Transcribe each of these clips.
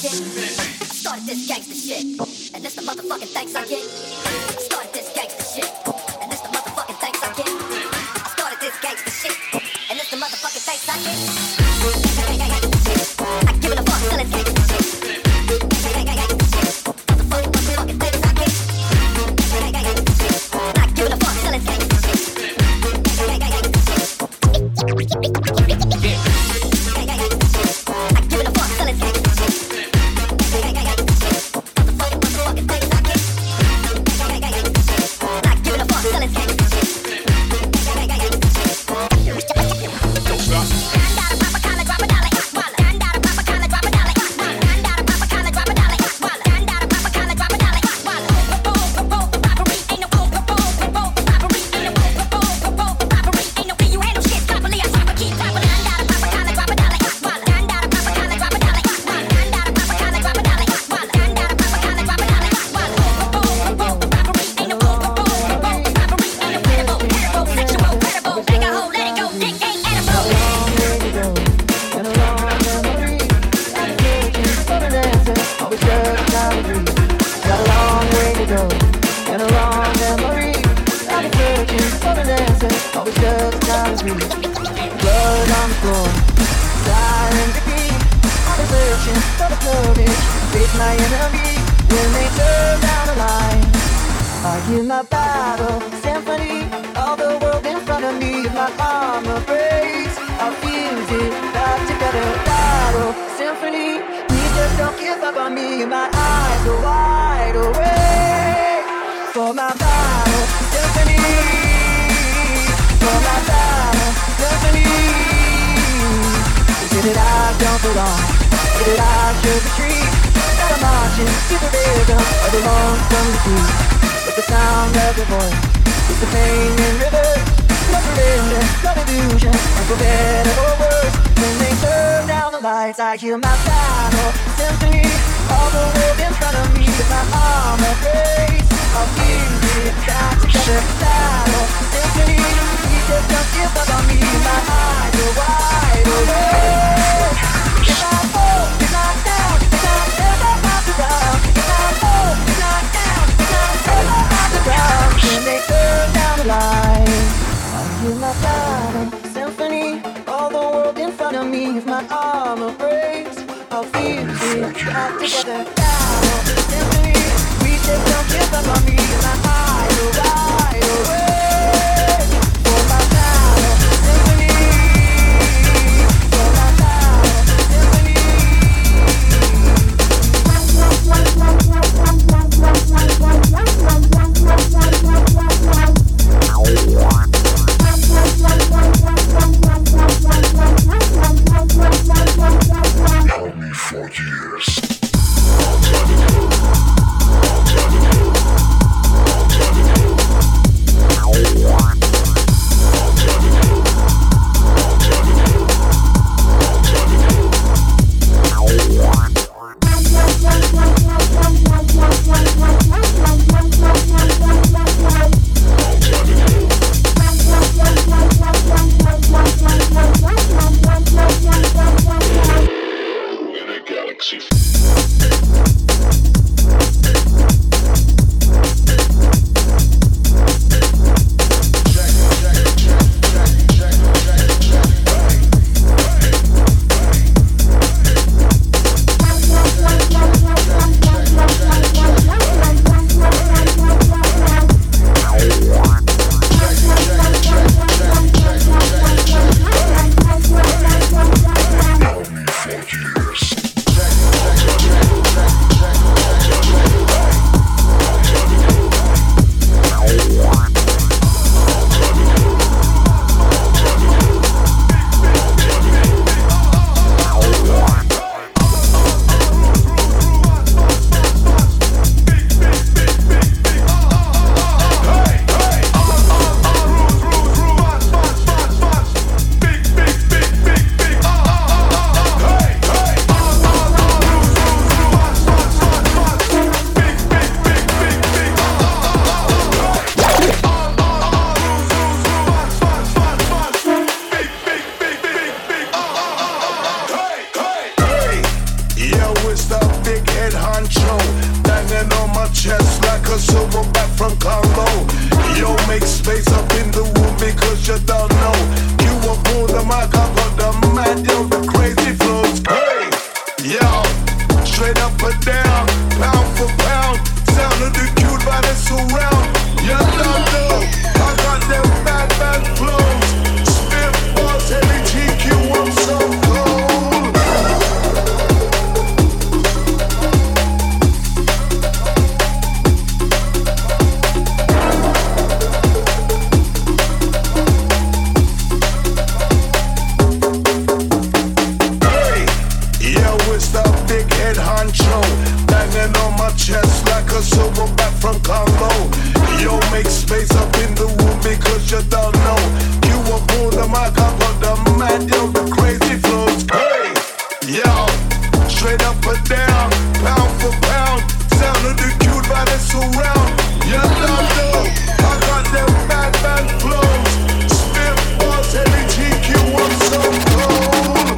get. I started this gangsta shit, and this the motherfucking thanks I get. I started this gangsta shit, and this the motherfucking thanks I get. I started this gangsta shit, and this the motherfucking thanks I get. Not giving a fuck, still it's gangsta shit. Motherfucking thanks I get. Not giving a fuck, still it's gangsta shit. I hear my battle symphony, all the world in front of me with my armor grace. I'll fuse it back together. Battle symphony, we just don't give up on me. My eyes are wide awake. If I fall, if I'm down, if I'm never off the ground. If I fall, if I'm down, if I'm never off the ground. When they turn down the light, I hear my battle symphony, all the world in front of me with my armor grace. I'll fuse it back together. Battle symphony, we just don't give up on me. My eyes are wide awake for my battle symphony, for my battle symphony. Help me 4 years. from Congo. Yo, make space up in the room because you don't know. You were born the mic, I got the mad, yo, the crazy flows. Hey, yo, straight up and down, pound for pound. Sound of the cute by the surround. You don't know, I got them bad, bad flows. Spit bars, heavy GQ, I'm so cold. Hey, yeah, it's the big head honcho, banging on my chest like a silverback from Congo. Yo, make space up in the room because you don't know. You were born the mic, I got the mad, yo, the crazy flows. Hey, yo, straight up and down, pound for pound. Sound of the cute by the surround. You don't know, I got them bad, bad flows. Spit bars, heavy GQ, I'm so cold.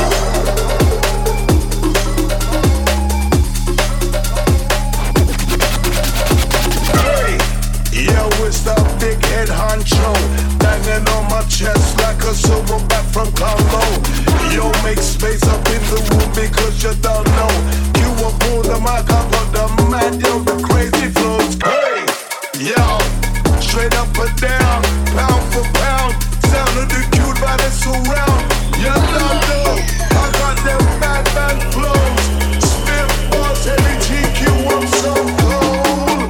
Yeah, it's the big head honcho, banging on my chest like a silverback from Congo. Yo, make space up in the room because you don't know. You were born the mic, I got the mad, yo, the crazy flows. Hey, yo, straight up and down, pound for pound. Sound of the cute by the surround. You don't know, I got them bad, bad flows. Spit bars, heavy GQ, I'm so cold.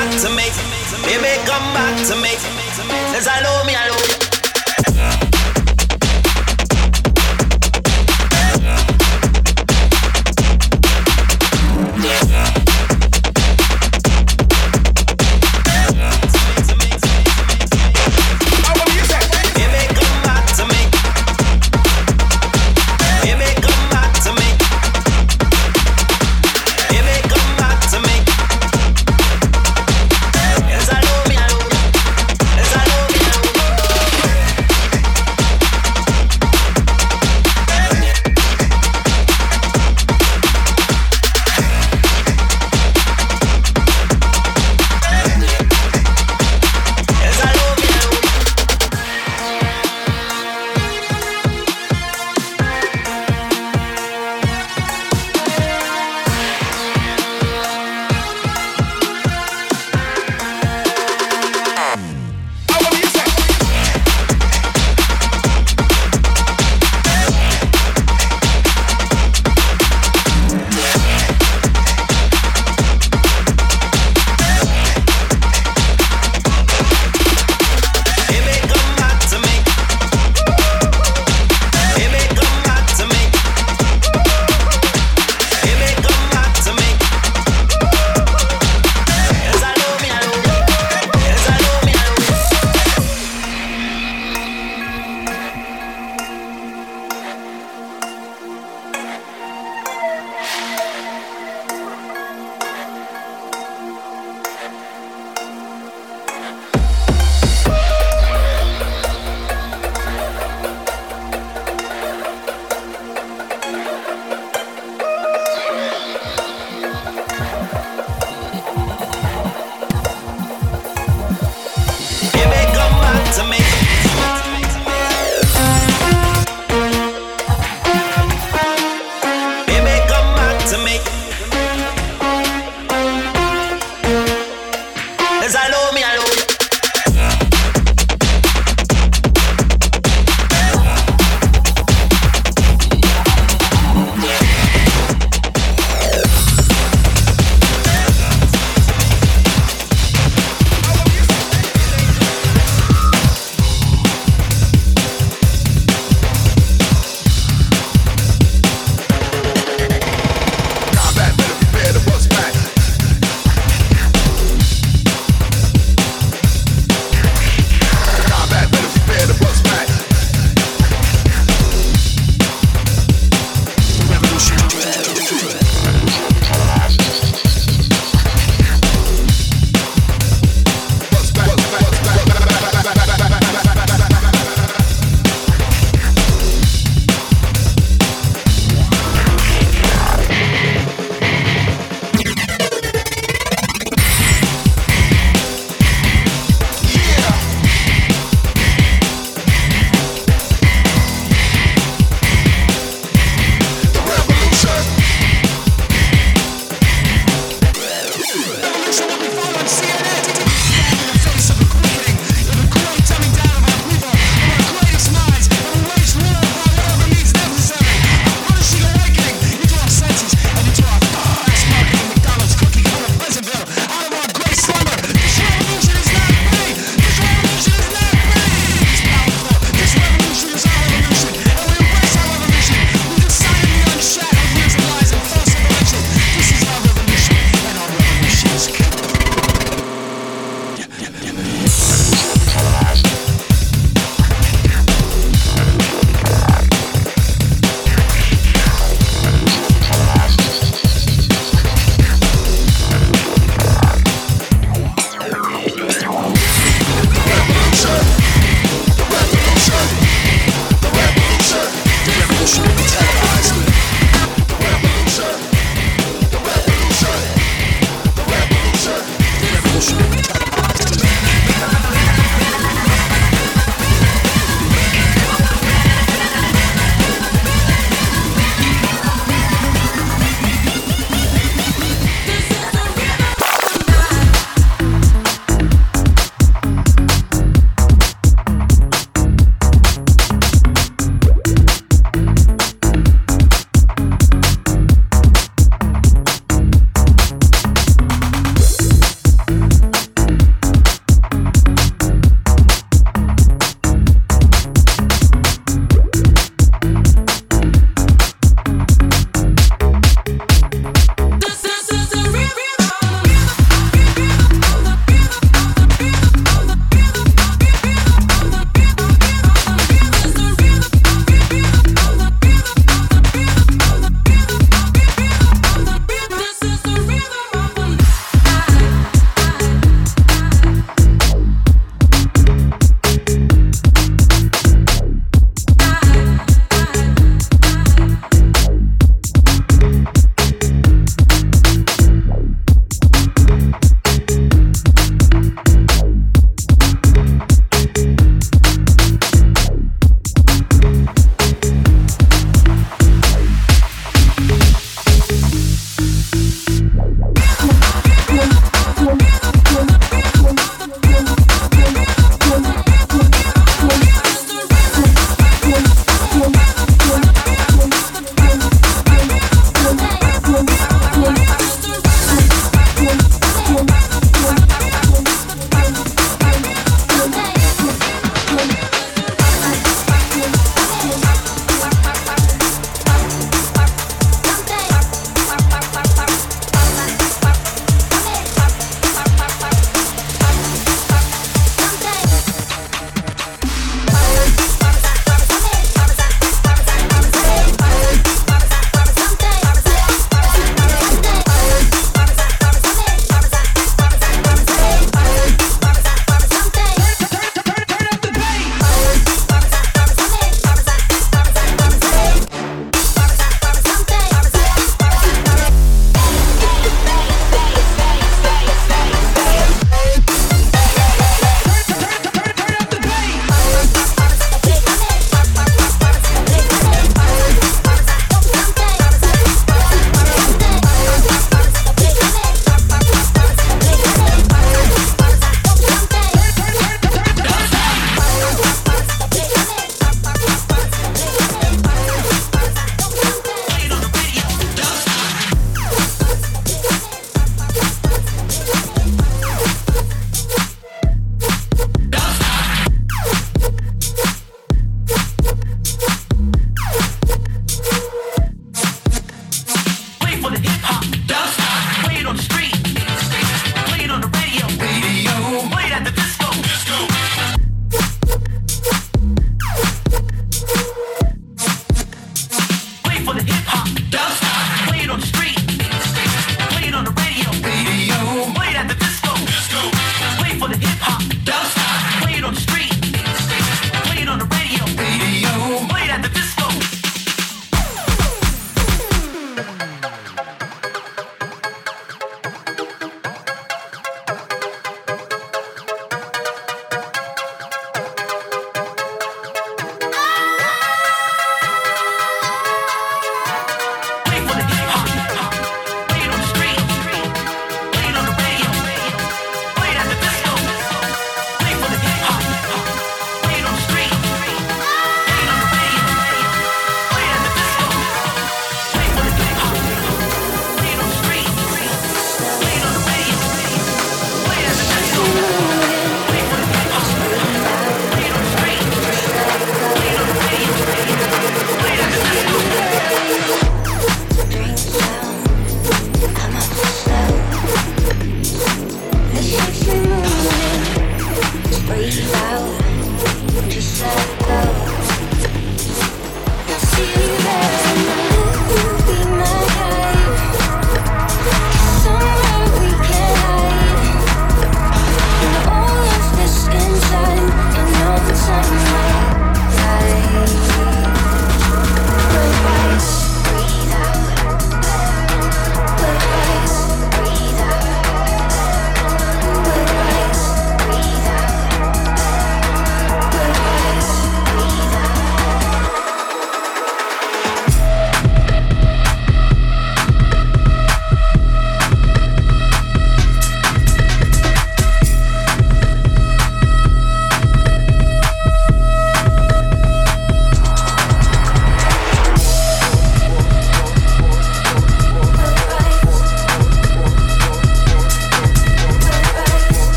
back to me. Baby, come back to me. Cause I know me, I know you.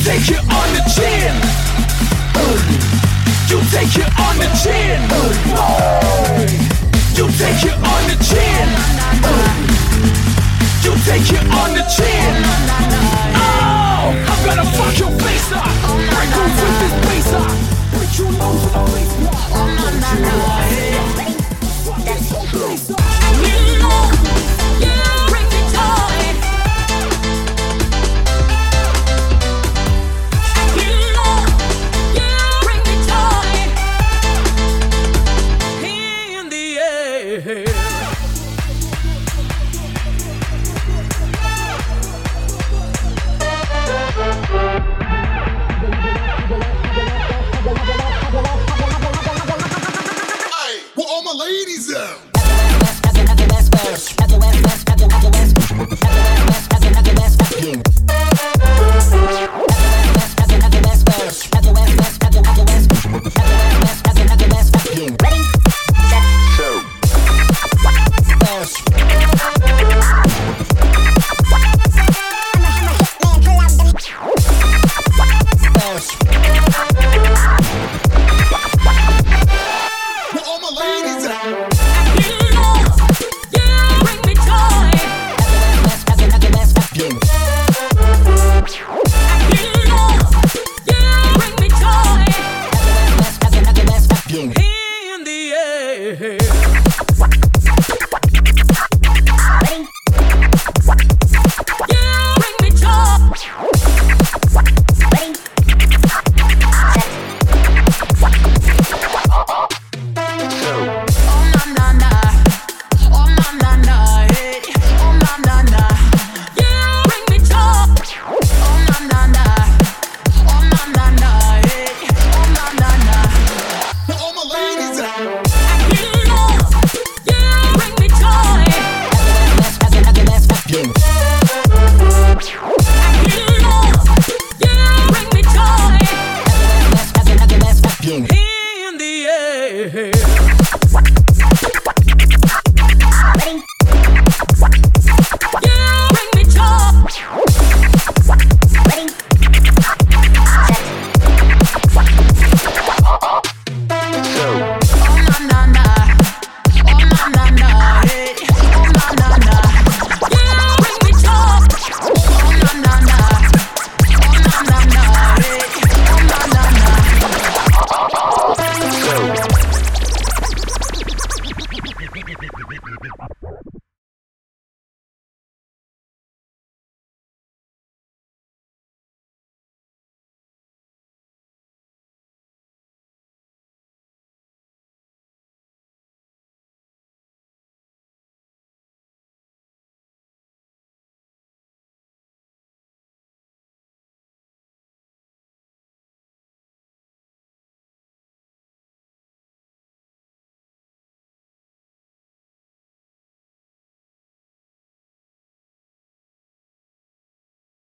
take it on the chin. You take it on the chin. You take it on the chin. You take it on the chin.